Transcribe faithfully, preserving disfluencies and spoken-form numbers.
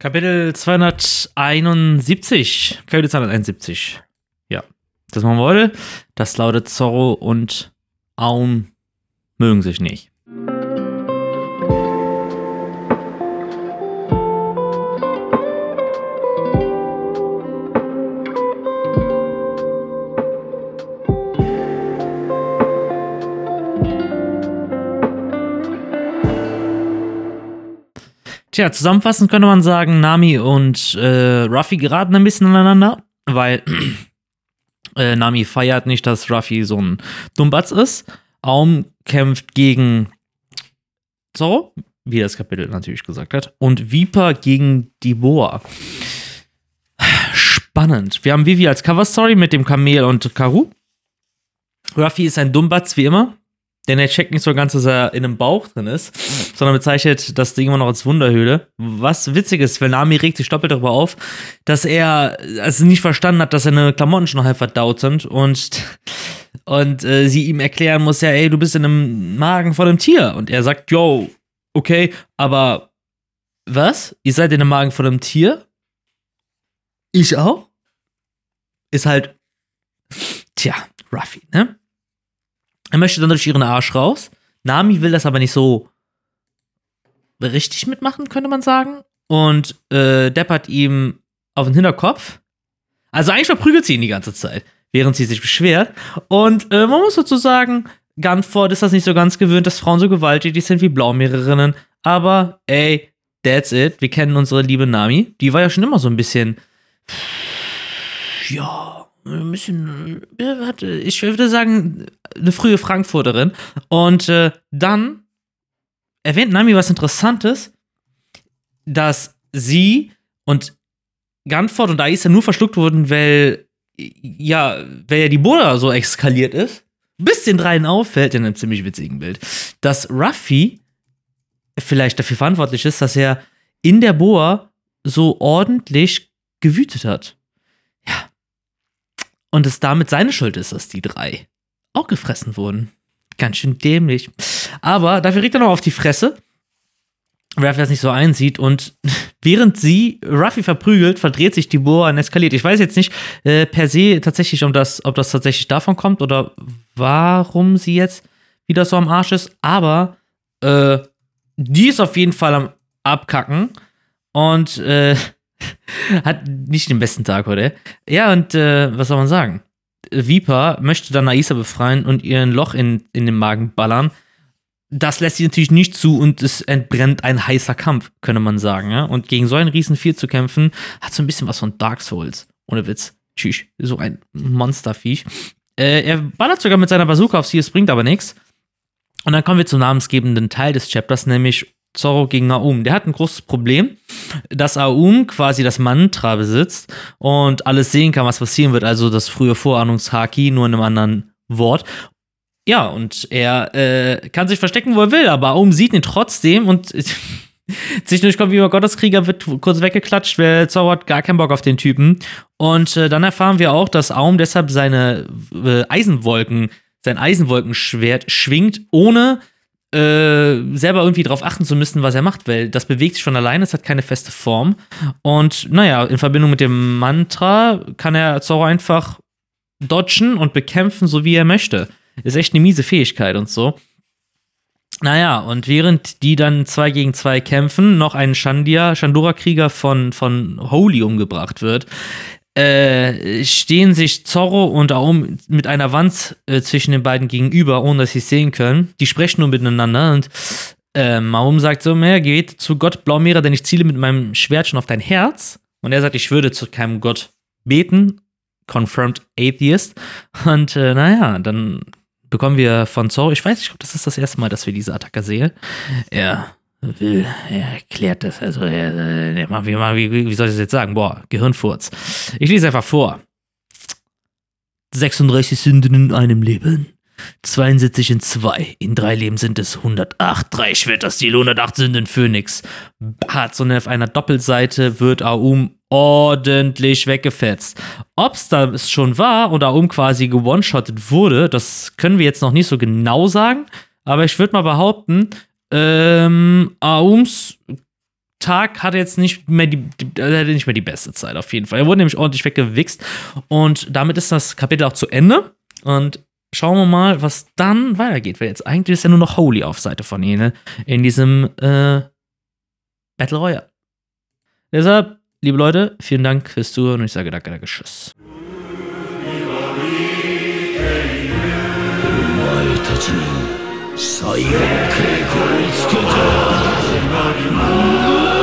Kapitel zweihunderteinundsiebzig. Kapitel zweihunderteinundsiebzig. Ja, das machen wir heute. Das lautet: Zorro und Aum mögen sich nicht. Tja, zusammenfassend könnte man sagen, Nami und äh, Ruffy geraten ein bisschen aneinander, weil äh, Nami feiert nicht, dass Ruffy so ein Dummbatz ist. Aum kämpft gegen Zorro, wie das Kapitel natürlich gesagt hat, und Viper gegen die Boa. Spannend. Wir haben Vivi als Coverstory mit dem Kamel und Karu. Ruffy ist ein Dummbatz wie immer. Denn er checkt nicht so ganz, dass er in einem Bauch drin ist, sondern bezeichnet das Ding immer noch als Wunderhöhle. Was witzig ist, weil Nami regt sich doppelt darüber auf, dass er also nicht verstanden hat, dass seine Klamotten schon halb verdaut sind und, und äh, sie ihm erklären muss, ja, ey, du bist in einem Magen von einem Tier. Und er sagt, yo, okay, aber was? Ihr seid in einem Magen von einem Tier? Ich auch? Ist halt, tja, Ruffy, ne? Er möchte dann durch ihren Arsch raus. Nami will das aber nicht so richtig mitmachen, könnte man sagen. Und äh, deppert ihm auf den Hinterkopf. Also eigentlich verprügelt sie ihn die ganze Zeit, während sie sich beschwert. Und äh, man muss dazu sagen, Gunford ist das nicht so ganz gewöhnt, dass Frauen so gewalttätig sind wie Blaumeererinnen. Aber ey, that's it. Wir kennen unsere liebe Nami. Die war ja schon immer so ein bisschen, ja, ein bisschen, ich würde sagen, eine frühe Frankfurterin. Und äh, dann erwähnt Nami was Interessantes, dass sie und Gunford und Aisa nur verschluckt wurden, weil ja, weil ja die Boa so eskaliert ist. Bis den dreien auffällt, in einem ziemlich witzigen Bild, dass Ruffy vielleicht dafür verantwortlich ist, dass er in der Boa so ordentlich gewütet hat. Ja. Und es damit seine Schuld ist, dass die drei auch gefressen wurden. Ganz schön dämlich. Aber dafür regt er noch auf die Fresse, weil Ruffy das nicht so einsieht. Und während sie Ruffy verprügelt, verdreht sich die Boa und eskaliert. Ich weiß jetzt nicht äh, per se tatsächlich, ob das, ob das tatsächlich davon kommt oder warum sie jetzt wieder so am Arsch ist. Aber äh, die ist auf jeden Fall am Abkacken. Und äh, hat nicht den besten Tag heute. Ja, und äh, was soll man sagen? Viper möchte dann Aisa befreien und ihr ein Loch in, in den Magen ballern. Das lässt sie natürlich nicht zu und es entbrennt ein heißer Kampf, könnte man sagen. Ja? Und gegen so ein Riesenvieh zu kämpfen, hat so ein bisschen was von Dark Souls. Ohne Witz. Tschüss. So ein Monsterviech. Äh, er ballert sogar mit seiner Bazooka auf sie, es bringt aber nichts. Und dann kommen wir zum namensgebenden Teil des Chapters, nämlich Zorro gegen Aum. Der hat ein großes Problem, dass Aum quasi das Mantra besitzt und alles sehen kann, was passieren wird. Also das frühe Vorahnungshaki, nur in einem anderen Wort. Ja, und er äh, kann sich verstecken, wo er will, aber Aum sieht ihn trotzdem und zwischendurch kommt wie immer Gotteskrieger, wird kurz weggeklatscht, weil Zorro hat gar keinen Bock auf den Typen. Und äh, dann erfahren wir auch, dass Aum deshalb seine äh, Eisenwolken, sein Eisenwolkenschwert schwingt, ohne Äh, selber irgendwie drauf achten zu müssen, was er macht, weil das bewegt sich von alleine, es hat keine feste Form. Und naja, in Verbindung mit dem Mantra kann er Zorro einfach dodgen und bekämpfen, so wie er möchte. Ist echt eine miese Fähigkeit und so. Naja, und während die dann zwei gegen zwei kämpfen, noch ein Shandia, Shandora-Krieger von, von Holy umgebracht wird, Äh, stehen sich Zorro und Aum mit einer Wand äh, zwischen den beiden gegenüber, ohne dass sie es sehen können. Die sprechen nur miteinander und äh, Aum sagt so, er geht zu Gott Blaumeerer, denn ich ziele mit meinem Schwert schon auf dein Herz. Und er sagt, ich würde zu keinem Gott beten. Confirmed Atheist. Und äh, naja, dann bekommen wir von Zorro, ich weiß nicht, ob das ist das erste Mal, dass wir diese Attacke sehen. Er will, er erklärt das, also er, er wie, wie, wie soll ich das jetzt sagen? Boah, Gehirnfurz. Ich lese einfach vor. sechsunddreißig Sünden in einem Leben, zweiundsiebzig in zwei, in drei Leben sind es hundertacht, drei Schwerter-Stil, hundertacht Sünden Phönix. Hat so eine, auf einer Doppelseite wird Aum ordentlich weggefetzt. Ob's da schon war oder Aum quasi gewone-shottet wurde, das können wir jetzt noch nicht so genau sagen, aber ich würde mal behaupten, Ähm, Aums Tag hatte jetzt nicht mehr die, die, er hatte nicht mehr die beste Zeit, auf jeden Fall. Er wurde nämlich ordentlich weggewichst. Und damit ist das Kapitel auch zu Ende. Und schauen wir mal, was dann weitergeht. Weil jetzt eigentlich ist ja nur noch Holy auf Seite von Enel in diesem äh, Battle Royale. Deshalb, liebe Leute, vielen Dank fürs Zuhören und ich sage danke, danke, tschüss. たちに最後の稽古をつけた